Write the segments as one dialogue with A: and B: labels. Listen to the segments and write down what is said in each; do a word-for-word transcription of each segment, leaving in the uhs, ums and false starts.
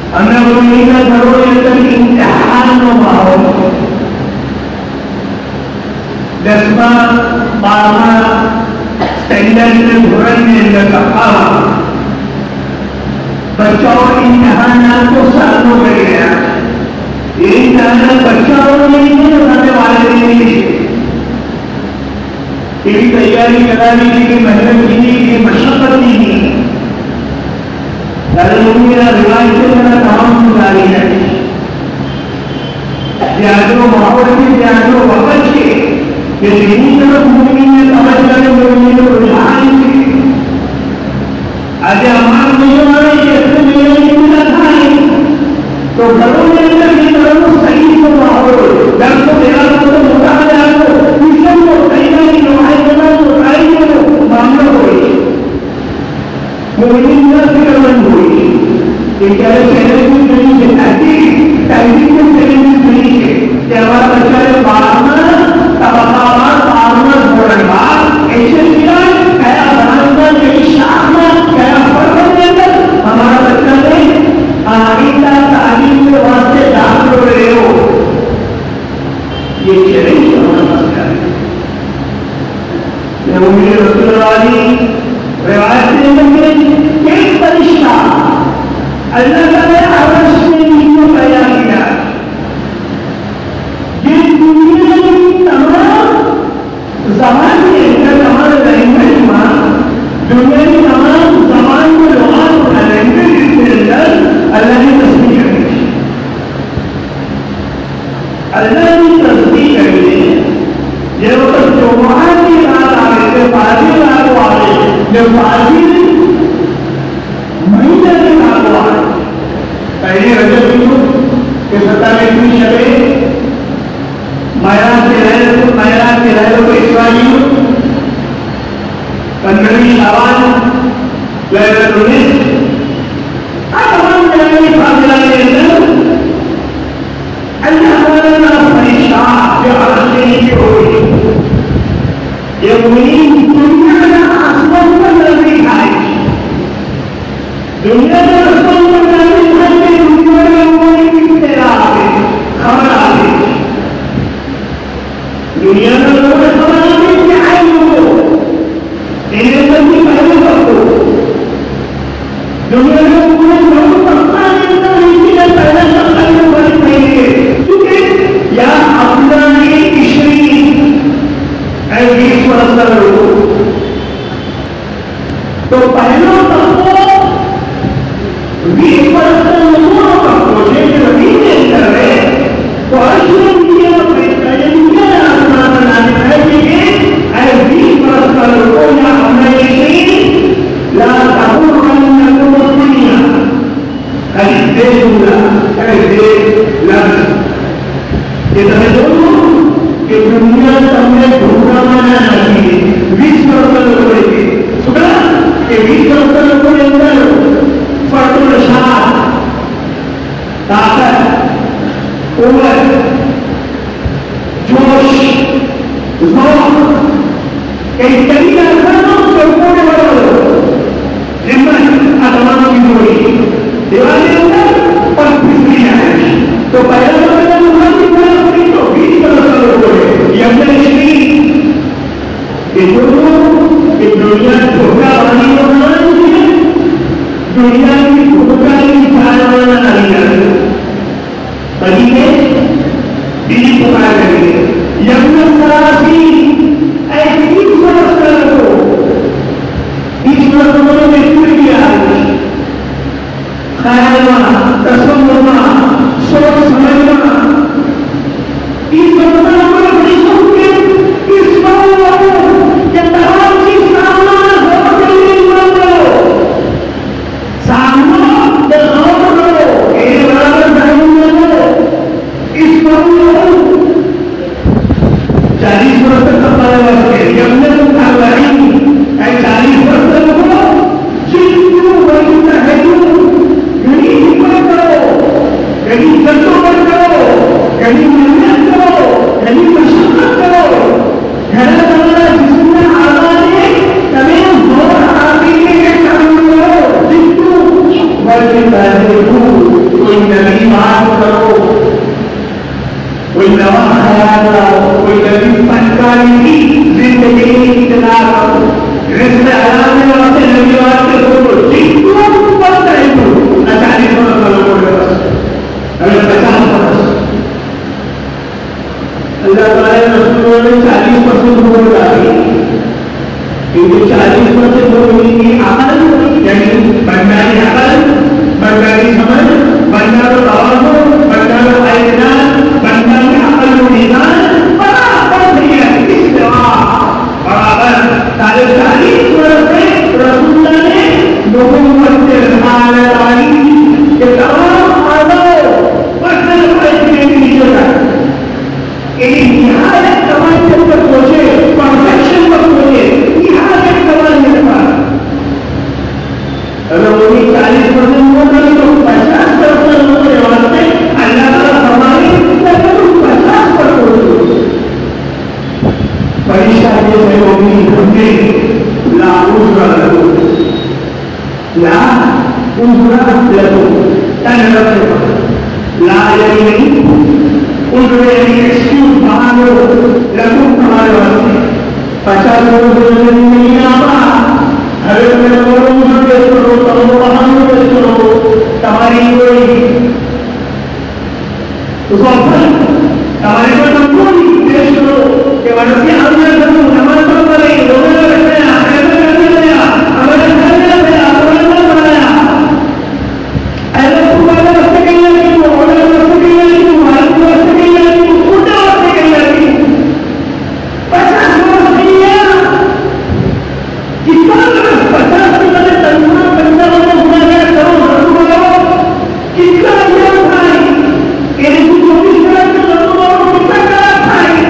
A: ہمیں بولنے کا گھروں کے اندر امتحان و ماحول دسواں بارہواں اسٹینڈرڈ میں دھورن میں اندر رکھا بچوں امتحانات کو سالوں کر گیا یہ امتحانات بچوں نہیں ہے بتانے والے نہیں تیری تیاری کرانی تھی کہ محنت کی تھی کہ مشقت کی تھی میرا رواج سے میرا کام گزاری ہے پیازوں محبت کے پیازوں وقت کے کہ دینی طرف زندگی میں سمجھ کرنے زندگی میں رجحان کے آج ہمارا نہیں ہمارے جیسے میرے لیے ملا تھا تو گھروں میں اندر کی طرف صحیح کو ماحول گھر کو دینا کو مطالعہ کو ٹیوشن کو صحیح نہیں نمائش کرنا تو ساری کو معاملہ ہوئی مومن کا فکر مند ہوئی کہ کیا چہرے کی دنیا سے ایسی تعلیم کے چہرے کی دنیا ہے کہ ہمارا بچہ نے بارہواں طبقات بارہواں دوران بعد ایسے کیا کیا بنانا کئی شاخنا کیا فرق کے اندر ہمارا بچہ نے آئندہ تعلیم کے واسطے داخل ہو رہے ہو یہ چیلنج ہمارا مسئلہ ہے میں امید رسول اللہ علیہ روایت میں ایک فرشتہ اللہ تعالیٰ نے عرش میں ان کو پیدا کیا یہ دنیا کی تمام زبان کے اندر تمام لینگویج میں دنیا کی تمام زبان کو لغات ہونا لینگویج کے اندر اللہ نے تصدیق کر دی اللہ نے تصدیق کر دی یہ وقت جو وہاں کی رات آ رہے تھے فاضل رات کو آ رہے جب فاضل مہینہ کے رات کو آ رہے پہلے رجب کہ ستاویسویں شبے معراج کے رہے معراج کے رہے کو اسرائیل پندرہویں شعبان لیلۃ النصف تمام جگہ فاضلہ کے اندر اللہ تعالیٰ کا فرشتہ جو عرش کے نیچے ہوئی یہ وہی دنیا کا آسمان پر نظر آئی دنیا کا آسمان پر نظر آئی دنیا میں کوئی بھی تیرا آگے خبر آگے دنیا میں لوگ خبر آگے کہ آئے لوگوں تیرے سب کی پہلے سب کو دنیا میں کوئی لوگ پکا لیتا نہیں کہ پہلے سب کا لوگ بڑی پہلے کیونکہ یا اپنا نے کشری اے بیس برس لوگ تو پہلوں تک کو بیس برس لوگوں کا پروجیکٹ ربی کے اندر ہے تو اشرف دیا دنیا آسمان بنانے ہے کہ اے بیس برس کا لوگوں یا اپنا کشری لا تقول ان کو دنیا اے دے دنیا اے دے لفظ یہ تو کہ دنیا تمہیں دھوکہ مانا چاہیے بیس برس لوگوں کے سنا کہ بیس برس لوگوں کے اندر فرد الشاہ طاقت قوت جوش ذوق کئی کئی ارکانوں سے اوپر بڑھو ہمت ادوانوں کی جوڑی دیوانے اندر پر پھسلیاں ہیں تو پہلا بڑا وہاں کی بڑا اپنی تو بیس برس لوگوں ہے یہ اپنے شریف کہ جو کہ دنیا دھوکہ بانی کو بنانا چاہیے دنیا کی دھوکہ کی چاروانا نہیں کرتے بنی ہے بیجی پکار کریں گے یمن سراسی اے بیس برس کر لو بیس برس میں پھر کیا خیالنا تصورنا سوچ سمجھنا بیس برس میں بڑی سوچ کے اس بات کہ تمام چیز سامنا ہو کر مان لو سامنا غور کرو ایک برابر ضرور لو اس پر چالیس برس تک ہمارے واسطے جب نے تم کاروباری اے چالیس برس تک ہو جن کو وہی ہے کہیں ہمت کرو کہیں جدوجہد کرو کہیں محنت کرو کہیں مشقت کرو گھر بنانا جس میں آزاد ہے تمہیں زور آتی ہے کہ کام کرو جن کو بڑی بہتر کوئی نئی بات کرو، کوئی نوا خیال لاؤ، کوئی نئی فنکاری کی زندگی ابتدا کرو، رشتے حلال میں واسطے نئی بات کے کرو، ٹھیک بس نہیں کرو نہ چالیس برس کا لوگوں کے پاس اگر پچاس برس اللہ تعالیٰ رسولوں نے چالیس پرسینٹ ووٹ ڈالی کیونکہ چالیس پرسینٹ ووٹ کی عقل یعنی بنگالی عقل، بنگالی سمجھ، بنگال توازن، بنگال اعتدال، بنگال عقل و ایمان برابر نہیں ہے، استوا برابر سارے چالیس برس میں رسول اللہ نے نبوت سے رسالت آئی کہ تمام آدھو پرسنل فائد میں نیچے رکھ یہاں ایک کمانڈر پر پہنچے، پرفیکشن پر پہنچے، یہاں ایک کمانڈر پر اگر وہی چالیس پرسینٹ ووٹ ڈالے تو پچاس پرسینٹ ووٹ کے واسطے اللہ تعالیٰ فرمائے پچاس پر ووٹ پریشا جیسے ہوگی ہوگی لا عذر لہو لا عذر لہو تن رکھے لا یعنی عذر یعنی ایکسکیوز مانگو لہو تمہارے واسطے پچاس ووٹ نہیں آتا اگر میرے بولوں پیش کرو تو بہانوں پیش کرو تمہاری کوئی اس وقت تمہاری کوئی کمزوری پیش کرو کہ ورسی ہم نے کروں نماز پڑھ کرے روزے رکھنے ایسے کرنے لیا ہمارے گھر میں لیا ہمارے گھر بنایا ایسے پورا راستے کے لیے نہیں ہو اور راستے کے لیے نہیں ہو ہمارے راستے کے لیے نہیں ہو چھوٹے راستے کے لیے نہیں پچاس برس نہیں ہے کتنا پچاس میں تنہا بندہ بندہ گنا گیا کرو رسول لگو کتنا یہ اٹھائے یعنی تو چوبیس برس کے رسول لگو کتنا کرا اٹھائے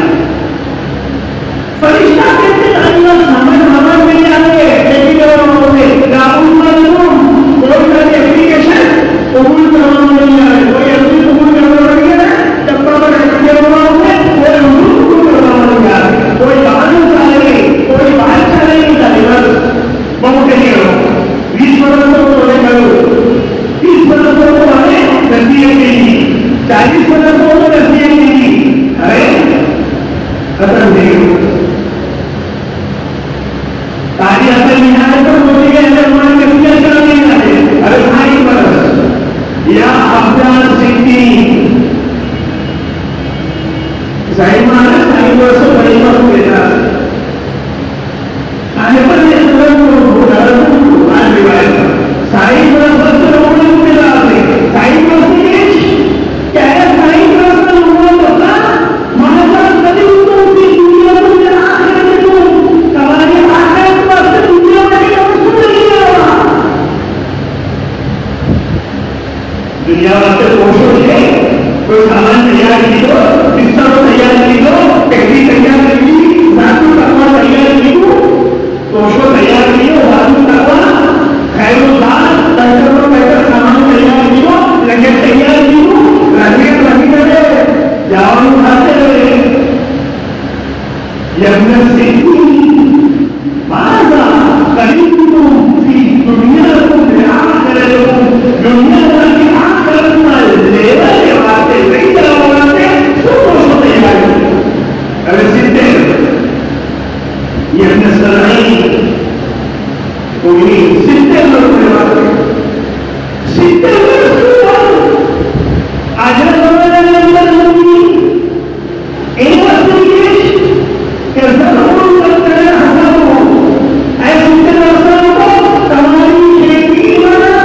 A: فرشتہ کہتے اللہ سمجھ ہمارے میں جانے لیکن لوگوں نے لاؤں معلوم کوئی ساری اپلیکیشن قبول کروانا نہیں آئے کوئی اپنی قبول کروانا نہیں آئے ڈبا پر رکھنے والا ہوتے کوئی حضور قبول کروانا نہیں آئے کوئی بہانوں چاہے کوئی بات چاہے نہیں چاہے بس بہت نہیں کرو بیس برس کو تو نہیں کرو تیس برس کو تو ہمیں نصیحت نہیں چالیس برس کو تو نصیحت نہیں ارے ختم نہیں تاریخ اصل نہایت پر ہوتی ہے اگر ہماری نصیحت چل نہیں جاتے ارے بھائی برس یا افغان سکتی ظاہر مانا چالیس برس کو بڑی پر ہو دیتا آنے پر یہ سب کو آج روایت سائی برس سے لوگوں نے مجھے ڈالتے سائی برس کی کیا ہے سائی برس میں لوگوں نے بتا مہاجر کبھی ان کی دنیا کو جہاں آخر میں تو تمہاری آخر پر سے دنیا میں کبھی سن نہیں رہا دنیا واسطے کوشش ہے کوئی سامان تیار کی دو قصہ تیار کی دو ٹیکسی تیار کی ذاتو تقوی تیار کی دو کوشش تیار کی دو ذاتو تقوی خیر الدار پیسے پر پیسے سامان تیار کی دو لگے تیار کی دو رہنے رہی کرے جاؤ اٹھاتے رہے یمن سیکھی ماذا قریبتم فی دنیاکم لآخرتکم دنیا کی آخرت میں لیوا کے واسطے نہیں چلاواتے تو کوشش تیار کی ارے سیدھے یمن سرائی کوئی سیدھے لوگ کے واسطے سیدھے لوگ آجر بابا نے اندر ہوگی ایک واسطے کہ ضرور کرتے ہیں حسن ہو ایسے رسل کو تمہاری کھیتی میں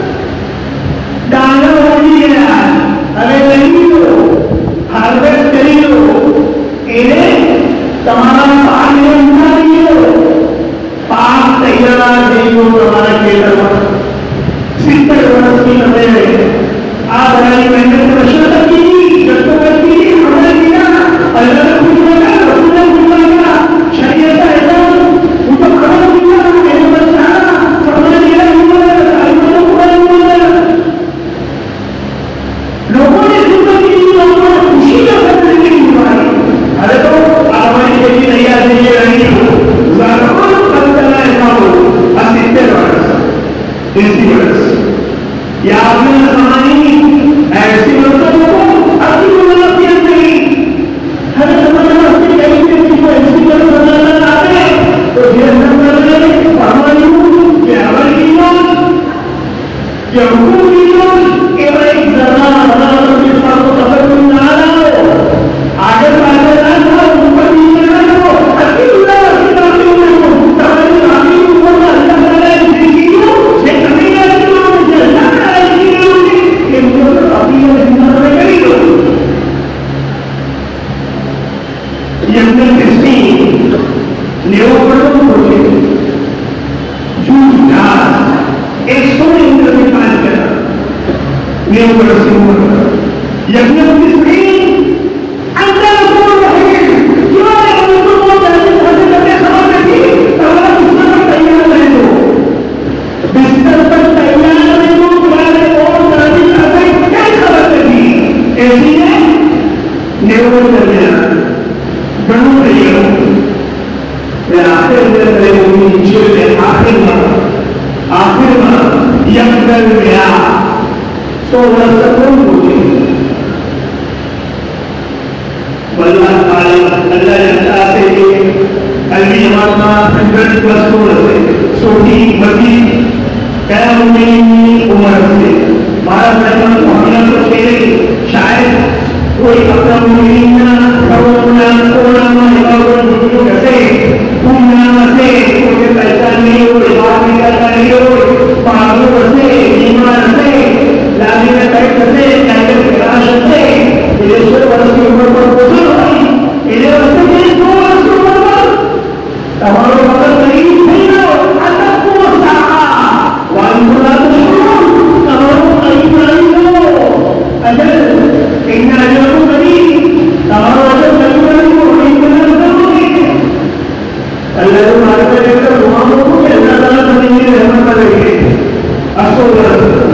A: ڈالا ہوئی ہے ارے نہیں ہو ہارویسٹ کری ہو انہیں تمہارا پانی اٹھا دی ہو پاک تیار نہیں ہو تمہارا کھیتر میں ستر برس کی نظر آپ ہماری محنت رشد کی جب تو کرتی ہمیں کیا اللہ نے کچھ لگا رسول نے کچھ لگا شریعت کا اعلان وہ تو خبر کیا میرے بچہ فرما دیا لوگوں نے زندگی کی لوگوں نے خوشی کا فکر نہیں ہماری ارے تو ہماری کھیتی تیار نہیں رہی ہو ضرور بند کرنا ایسا ہو ستر برس اسی برس یا آپ نے سمانی ایسی لوگوں کو اپنی منافیت نہیں ہر زمانہ سے کہیں سے کو ایسی طرح بدلنا آتے تو یہ نمبر ہماری کہ ہماری ایمان کہ حکومت ایمان کہ میں ایک زمان ہمارا کے ساتھ کو تفکر نہ آنا ہو آگے آگے نہ ہو اوپر نیچے نہ ہو اچھی اللہ کی باتیں ہو تمہاری باتیں اوپر نہ اللہ تعالیٰ کی زندگی یہ کبھی نہیں ہو یہ اللہ تعالیٰ کی زندگی کہ مجھے اپنی زندگی میں کری ہو یہ اپنے کسی نیو پڑھوں ہوتے جھوٹ جھاٹ ایک سونے اندر میں پانچ کرنا نیو پڑھوں سے اوپر یہ اپنے کسی اندر کو رہے کیوں ہے ہم کو وہ جانے سے کرنے خبر رکھی تمہارا بستر پر تیار رہے ہو بستر پر تیار رہے ہو تمہارے اور جانے کرنے کیا خبر رکھی ایسی ہے نیو پڑھوں درمیان گنو رہی ہوں میں آخر میں رہے ہوں نیچے میں آخر میں آخر میں یک کر گیا سو رسکون ہوئی واللہ تعالی اللہ جلتا سے قلبی ہمارا ہنڈرڈ پلس سو رسے سوٹی بڑی کیا امید عمر سے بارہ سیکنڈ محمد کو کھیلے شاید کوئی اپنا مہینہ کروڑا کوڑا میں کہتے پونا سے کوئی پیسہ نہیں ہو بات نہیں کرتا نہیں ہو پہاڑوں سے ایمان سے لانے میں بیٹھ سے جانے کراش سے یہ سو برس کی عمر پر گزر ہوئی انہیں وقت میں دو برس کی عمر پر تمہارے وقت نہیں تھی ہو ادب کو ساہا وانگولا تو شروع تمہاروں ایمان ہو اجل ان اجل کو بنی تمہاروں اجل بنی ہو ایمان ہوگی اللہ کو مارکہ لے کر دعاوں کو کہ اللہ تعالیٰ بنی رحمت کرے گے اصول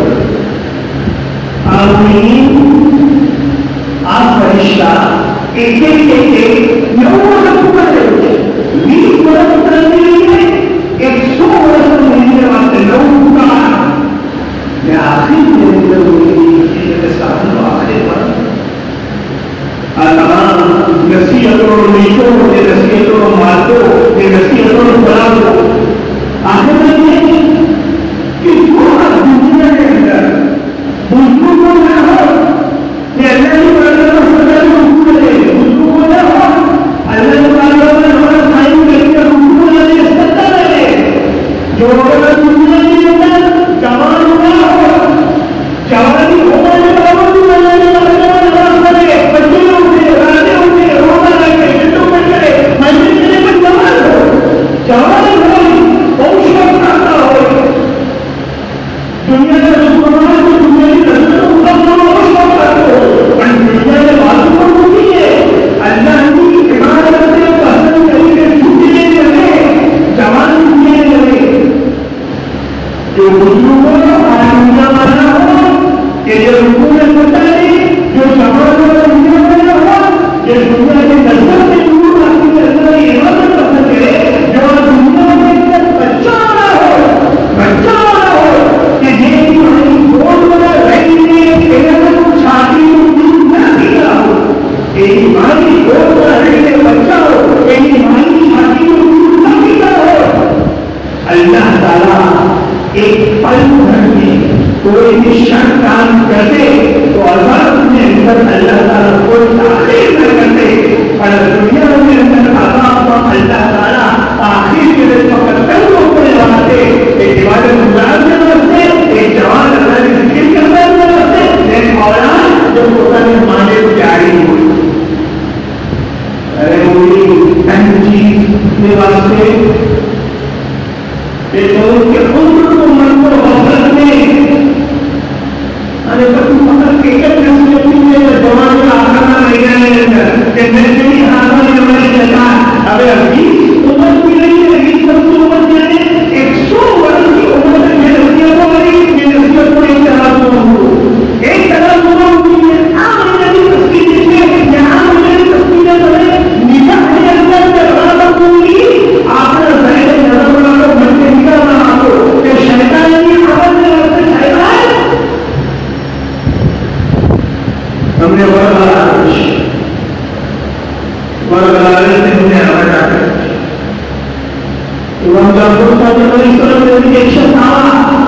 A: آمین آپ فرشتہ ایک ایک ایک ایک نو برس کرے ہوئے بیس برس کرنے لیے ایک سو برس مہینے واسطے نو کا میں آخر میں اندر ہوئی کہ ساتھ لو آخر پر تمام نصیحتوں نیچوں کے نصیحتوں ماتوں کے نصیحتوں بلادوں آخر میں کہ پورا دنیا کے اندر بزرگوں کو نہ ہو کہ اللہ کی بڑھنے کا سزا کو حکم دے بزرگوں کو نہ ہو اللہ کی بڑھنے میں ہمارا سائن کر کے حکم دے سکتا ہے جو اگر دنیا کے اندر جوان نہ ہو جوانی ہونے کے باوجود اللہ کی بڑھنے میں نماز پڑھے بچے ہوتے راجے ہوتے روزہ رکھے جنوں پر کرے مسجد کے لیے جوان ہو جوان ہو بہت شوق کرتا ہو دنیا کے مسلمان کو دنیا کی نظر کو بہت شوق کرتے ہو اور دنیا کے باتوں کو ہوتی ہے اللہ کی عبادت سے پسند کری کے چھوٹے لگے جوان چھوٹے لگے جو بزرگوں کو آرامیا مانا ہو کہ یہ حکومت ہوتا ہے جو جوان والا دنیا میں ہو یہ دنیا کے نظر سے دور آپ کی نظر کی عبادت پسند کرے جو دنیا میں بچہ والا ہو بچہ والا ہو کہ یہ بہت بڑا رہنے چھاتی نہ دیا ہو ایک مالی بہت بڑا رہنے بچہ ہو ایک مالی چھاتی نہ دیا ہو اللہ تعالیٰ ایک پل بھر میں کوئی بھی شخص کام کرتے تو عذاب میں اندر اللہ تعالیٰ کوئی تاخیر نہ کرتے اور دنیا میں اندر عذاب کو اللہ تعالیٰ آخر کے دن وقت کل کو پڑے بناتے ایک عبادت گزار کے واسطے ایک جوان اللہ کی ذکر کرنے کے واسطے ایک اولاد جو پوتا نے مانے کو جاری ہوئی ارے وہی اہم چیز کے واسطے کہ تو ان کے عمر کو من کو غفلت میں ارے تو فقط ایک ایک نسل میں جوان کا آخرنا مہینہ ہے اندر کہ میں سے بھی آخر میں ہماری جتا ابھی ابھی عمر بھی نہیں ہے ابھی سب سے عمر جانے ایک سو ورن کی عمر میں رکھنے کو اور اللہ نے انہیں آواز آ کر امام جعفر صادق علیہ السلام نے ایک شخص آیا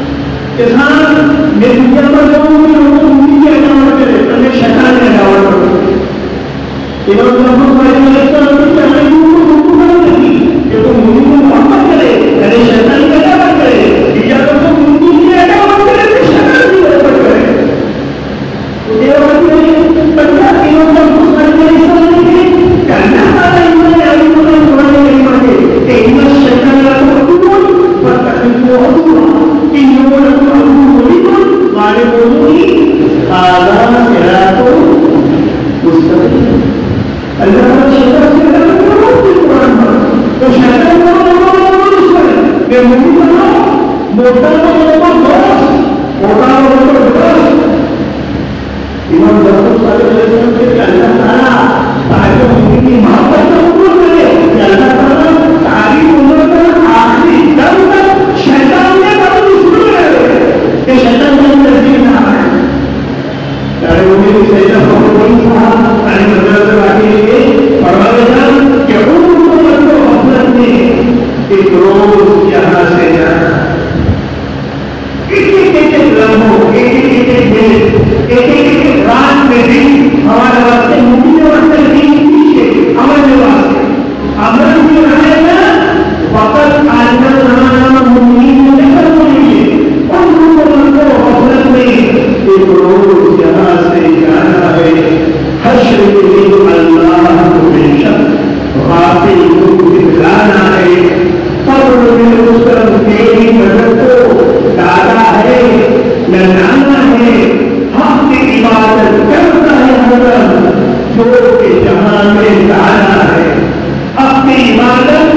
A: کسان میں دنیا پر جاؤں گی لوگوں کو مجھے کیا دعوت کرے ہمیں شیطان نے دعوت کرو امام جعفر صادق علیہ السلام نے چاہے لوگوں کو حکومت نہیں کہ تم مجھے کو محبت کرے یعنی شیطان کی دعوت کرے یا تو تم مجھے کی دعوت کرے تو شیطان کی دعوت کرے تو دعوت میں بچہ امام جعفر صادق علیہ السلام نے کرنا پڑا ایمان علی کو قرآن کریم میں کہ ان الشیطان لکم فاتخذوه عدوا انه لكم عدو مبين واعلموا هذا صراط مستقيم. اللہ شیطان سے کہا قرآن تو شیطان کو کہ مومن بنو موٹا بنو دوست موٹا بنو دوست امام جعفر صادق علیہ السلام سے کہ اللہ تعالیٰ تاکہ مومن کی محبت کا حکم کرے کہ اللہ تعالیٰ تاریخ عمر کا آخری دم تک شیطان نے کبھی دشمن رہے کہ شیطان کو نزدیک نہ آئے چاہے وہ میری سیدہ محمد صاحب علی مدرسہ واقعی لیے فرمایا کہ عمر کو غفلت میں ایک روز یہاں سے جانا ایک ایک ایک لمحوں ایک ایک ایک دن ایک ایک رات میں دن ہمارے واسطے ممکن واسطے دن پیچھے عمل کے واسطے عمل بھی رہے گا وقت آج کل زمانہ ممکن نہیں کر پائیں اور عمر کو غفلت میں ایک روز یہاں سے جانا ہے حشر کے دن اللہ کو بے شک غافل کو دکھلانا ہے قبر میں اس طرف تیری مدد کو ڈالا ہے لگانا ہے حق کی عبادت کرتا ہے حضرت جو کہ جہاں میں ڈالا ہے اپنی عبادت